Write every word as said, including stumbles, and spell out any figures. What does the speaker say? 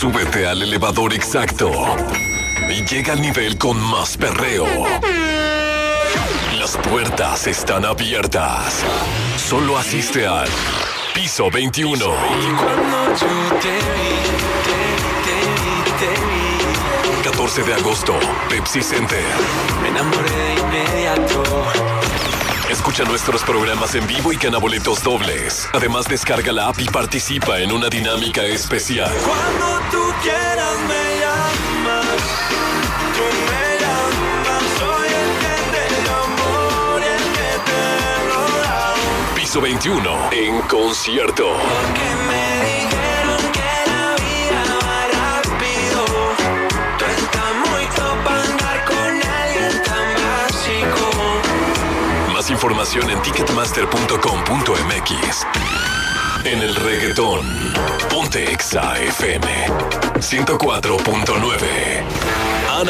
Súbete al elevador exacto y llega al nivel con más perreo. Las puertas están abiertas. Solo asiste al Piso veintiuno. Cuando yo te vi, te vi, te vi, te vi. catorce de agosto, Pepsi Center. Me enamoré de inmediato. Escucha nuestros programas en vivo y gana boletos dobles. Además, descarga la app y participa en una dinámica especial. Cuando tú quieras me llamas, tú me llamas. Soy el que te llamó y el que te lo da. Piso veintiuno en concierto. Porque me dijeron que la vida va rápido. Tú estás muy top para andar con alguien tan básico. Más información en ticketmaster punto com punto m x. En el reggaetón, ponte Exa F M ciento cuatro punto nueve.